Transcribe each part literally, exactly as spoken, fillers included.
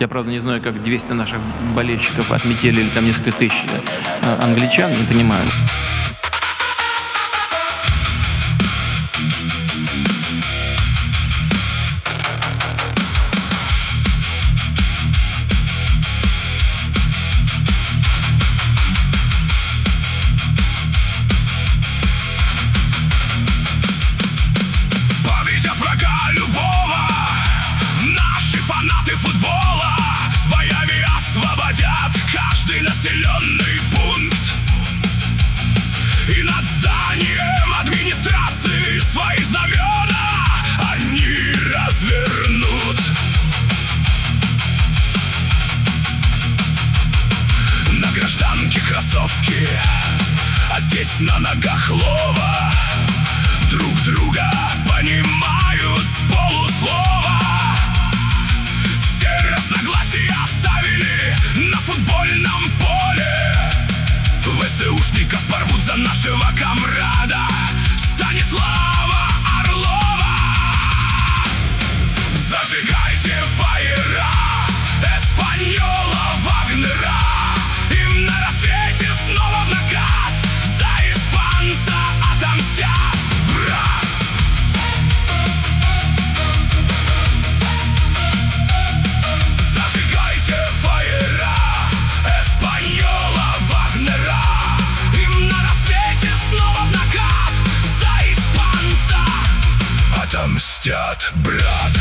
Я, правда, не знаю, как двести наших болельщиков отметили, или там несколько тысяч англичан, не понимаю. Футбола с боями освободят каждый населенный пункт. И над зданием администрации свои знамена они развернут. На гражданке кроссовки, а здесь на ногах лова. Друг друга понимают с полуслова. Разногласия оставили на футбольном поле. ВСУшников порвут за нашего комрада Станислава Орлова. Зажигайте фаера Эспаньола, Вагнера. Им на рассвете снова в накат за испанца отомстят, брат. Отомстят, брат.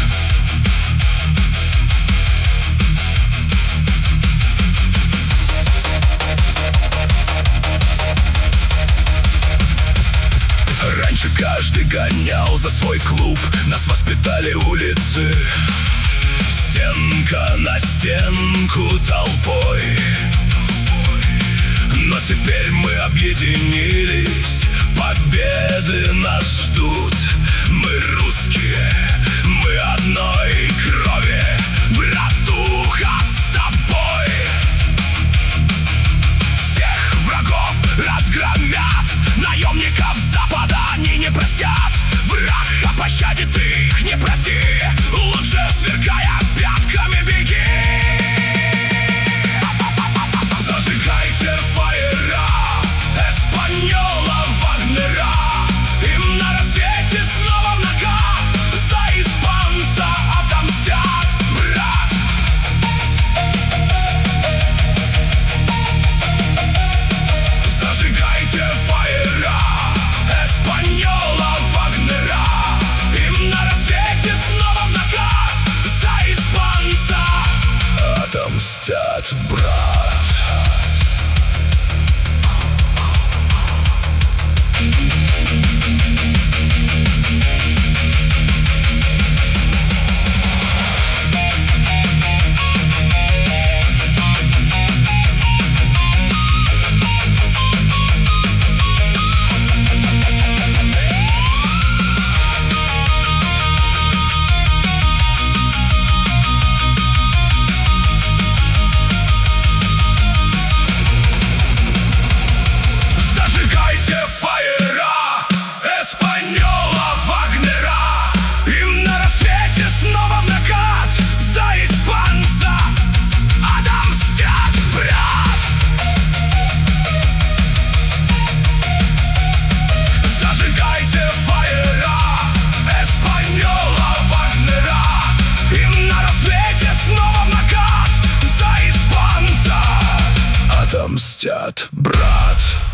Раньше каждый гонял за свой клуб, нас воспитали улицы, стенка на стенку толпой. Но теперь мы объединились, победы нас ждут. Мы русские, мы одной крови, братуха, с тобой. Всех врагов разгромят, наемников Запада они не простят. Враг о пощаде, ты их не проси, лучше сверкая пятками беги. Зажигайте фаера Эспаньола, Вагнера. Им на рассвете снова в накат за испанца отомстят, брат. Зажигайте фаера Эспаньола, Вагнера. Им на рассвете снова в накат за испанца отомстят, брат. Отомстят, брат.